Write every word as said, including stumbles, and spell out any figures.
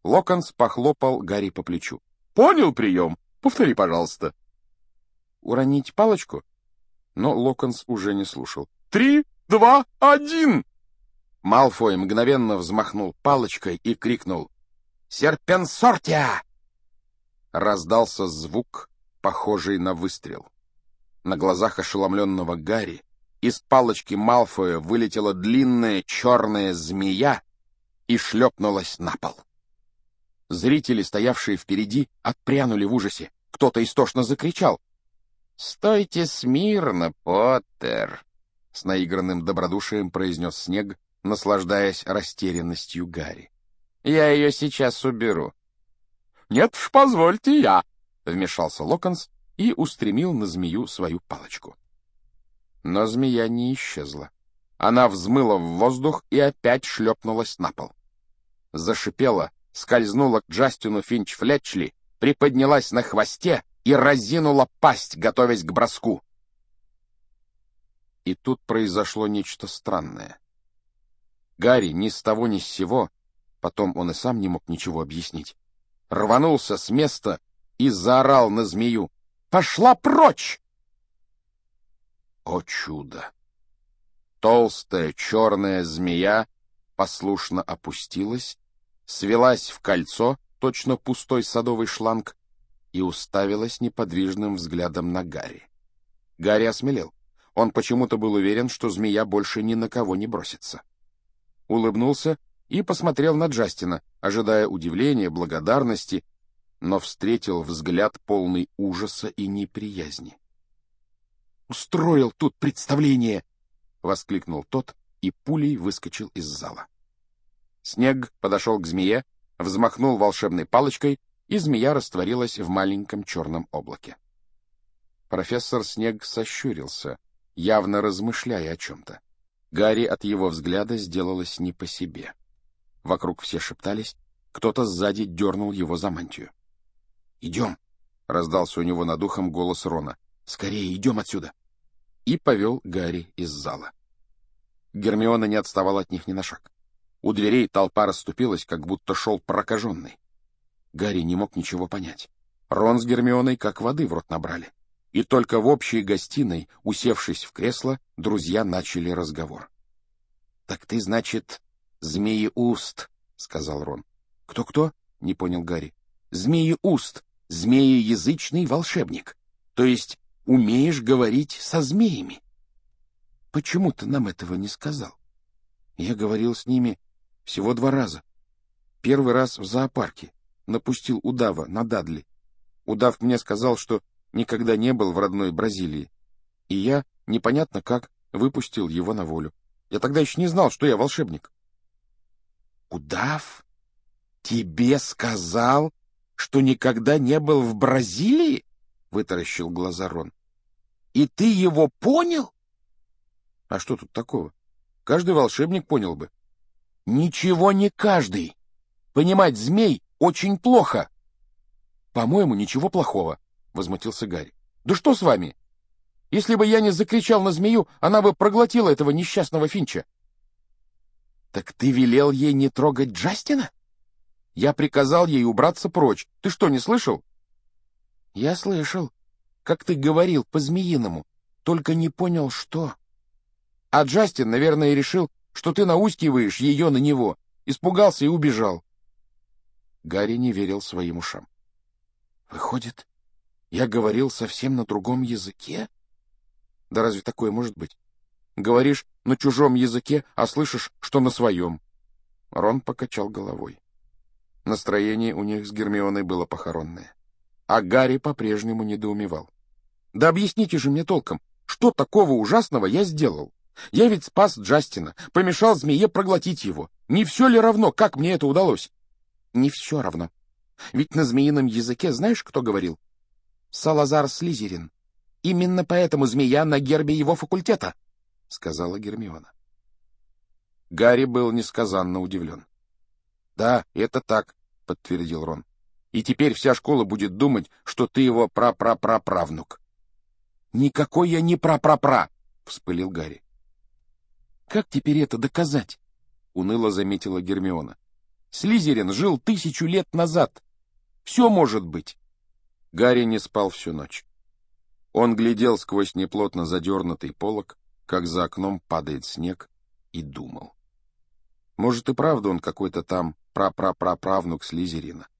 Локонс похлопал Гарри по плечу. «Понял прием? Повтори, пожалуйста». «Уронить палочку?» Но Локонс уже не слушал. «Три, два, один!» Малфой мгновенно взмахнул палочкой и крикнул «Серпенсортия!». Раздался звук, похожий на выстрел. На глазах ошеломленного Гарри из палочки Малфоя вылетела длинная черная змея и шлепнулась на пол. Зрители, стоявшие впереди, отпрянули в ужасе. Кто-то истошно закричал. «Стойте смирно, Поттер!» — с наигранным добродушием произнес Снег, наслаждаясь растерянностью Гарри. «Я ее сейчас уберу». «Нет уж, позвольте я!» — вмешался Локонс и устремил на змею свою палочку. Но змея не исчезла. Она взмыла в воздух и опять шлепнулась на пол. Зашипела, скользнула к Джастину Финч-Флетчли, приподнялась на хвосте и разинула пасть, готовясь к броску. И тут произошло нечто странное. Гарри ни с того ни с сего, потом он и сам не мог ничего объяснить, рванулся с места и заорал на змею: «Пошла прочь!» О чудо! Толстая черная змея послушно опустилась, свелась в кольцо, точно пустой садовый шланг, и уставилась неподвижным взглядом на Гарри. Гарри осмелел. Он почему-то был уверен, что змея больше ни на кого не бросится. Улыбнулся и посмотрел на Джастина, ожидая удивления, благодарности, но встретил взгляд полный ужаса и неприязни. «Устроил тут представление!» — воскликнул тот и пулей выскочил из зала. Снег подошел к змее, взмахнул волшебной палочкой, и змея растворилась в маленьком черном облаке. Профессор Снег сощурился, явно размышляя о чем-то. Гарри от его взгляда сделалось не по себе. Вокруг все шептались, кто-то сзади дернул его за мантию. «Идем!» — раздался у него над ухом голос Рона. «Скорее, идем отсюда!» И повел Гарри из зала. Гермиона не отставала от них ни на шаг. У дверей толпа расступилась, как будто шел прокаженный. Гарри не мог ничего понять. Рон с Гермионой как воды в рот набрали. И только в общей гостиной, усевшись в кресло, друзья начали разговор. — Так ты, значит, Змееуст, — сказал Рон. «Кто — Кто-кто? — не понял Гарри. — Змееуст, змееязычный волшебник. То есть умеешь говорить со змеями. — Почему ты нам этого не сказал? Я говорил с ними всего два раза. Первый раз в зоопарке. Напустил удава на Дадли. Удав мне сказал, что никогда не был в родной Бразилии. И я, непонятно как, выпустил его на волю. Я тогда еще не знал, что я волшебник. — Удав тебе сказал, что никогда не был в Бразилии? — вытаращил глаза Рон. — И ты его понял? — А что тут такого? Каждый волшебник понял бы. — Ничего не каждый. Понимать змей очень плохо. — По-моему, ничего плохого, — возмутился Гарри. — Да что с вами? Если бы я не закричал на змею, она бы проглотила этого несчастного Финча. — Так ты велел ей не трогать Джастина? Я приказал ей убраться прочь. Ты что, не слышал? — Я слышал, как ты говорил по-змеиному, только не понял, что. А Джастин, наверное, решил, что ты наускиваешь ее на него, испугался и убежал. Гарри не верил своим ушам. — Выходит, я говорил совсем на другом языке? Да разве такое может быть? Говоришь на чужом языке, а слышишь, что на своем. Рон покачал головой. Настроение у них с Гермионой было похоронное. А Гарри по-прежнему недоумевал. Да объясните же мне толком, что такого ужасного я сделал? Я ведь спас Джастина, помешал змее проглотить его. Не все ли равно, как мне это удалось? Не все равно. Ведь на змеином языке знаешь, кто говорил? Салазар Слизерин. Именно поэтому змея на гербе его факультета, — сказала Гермиона. Гарри был несказанно удивлен. — Да, это так, — подтвердил Рон. — И теперь вся школа будет думать, что ты его пра-пра-пра-правнук. — Никакой я не пра-пра-пра, — вспылил Гарри. — Как теперь это доказать? — уныло заметила Гермиона. Слизерин жил тысячу лет назад. Все может быть. Гарри не спал всю ночь. Он глядел сквозь неплотно задернутый полог, как за окном падает снег, и думал. Может, и правда он какой-то там прапрапраправнук Слизерина.